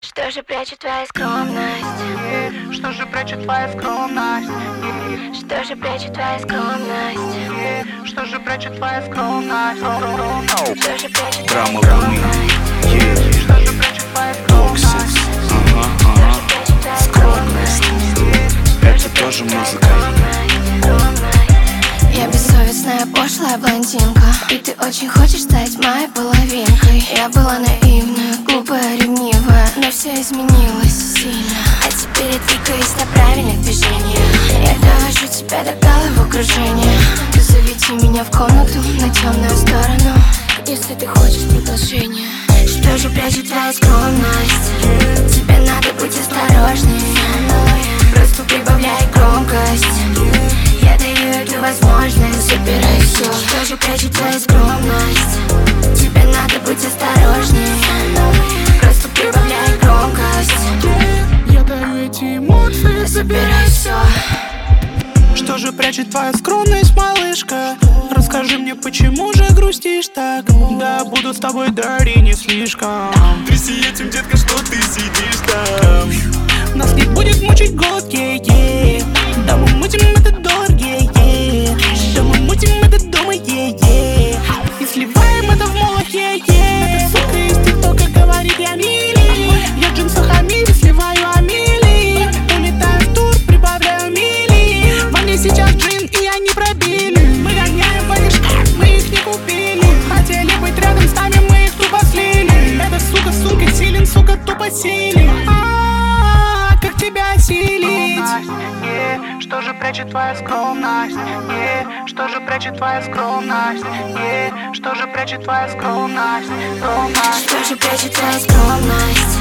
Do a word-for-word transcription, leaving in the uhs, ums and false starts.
Что же прячет твоя скромность? Что же прячет твоя скромность? Что же прячет твоя скромность? Что же прячет твоя скромность? Что же прячет твоя Драма скромность? Что же прячет твоя скромность? Ага, ага. Скромность. Это тоже музыка. Я бессовестная, пошлая блондинка, и ты очень хочешь стать моей половинкой. Я была наивная, глупая, ревнивая, но все изменилось сильно. А теперь я двигаюсь на правильных движениях. Я довожу тебя до головокружения. Позовите меня в комнату на темную сторону, если ты хочешь продолжения. Что же прячет твоя скромность? Тебе надо быть осторожней. Просто прибавляй громкость. Я даю эту возможность. Забирай все. Что же прячет твоя скромность? Тебе надо быть осторожней. Просто прибавляй громкость. Я даю эти эмоции. Забирай все. Что же прячет твоя скромность, малышка? Расскажи мне, почему же грустишь так? Да, буду с тобой dirty, не слишком. Тряси этим, детка, что ты сидишь там. Нас не будет мучить голод, е-е. Да мы мутим этот доллар, е-е. Да мы мутим этот дома, е-е. И сливаем это в молот, е-е. Эта сука из тиктока говорит, я мили. Я в джинсах Амири, сливаю Амили. Улетаю в тур, прибавляю мили. Во мне сейчас джин, и они пробили. Мы гоняем по лишкам, мы их не купили. Хотели быть рядом с нами, мы их тупо слили. Эта сука, сумка силен, сука, тупо силен. Как тебя осилить? Что же прячет твоя скромность? Что же прячет твоя скромность? Что же прячет твоя скромность? Скромность. Что же прячет твоя скромность?